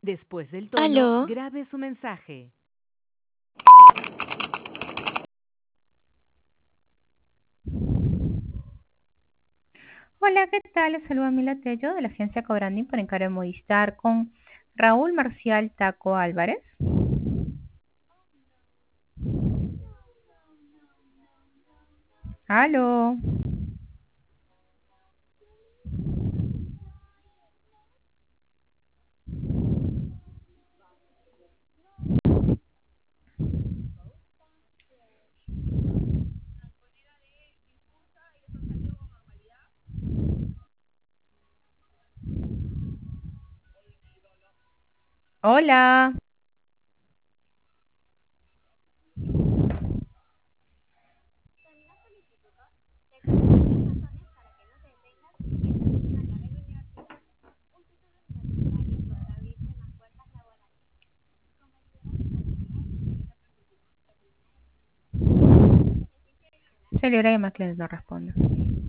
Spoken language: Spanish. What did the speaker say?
Después del tono, Aló, grabe su mensaje. Hola, ¿qué tal? Les saluda Mila Tello de la agencia Cobranding para encargar Movistar con Raúl Marcial Taco Álvarez. Aló. Hola. Celebra y más clientes no responde.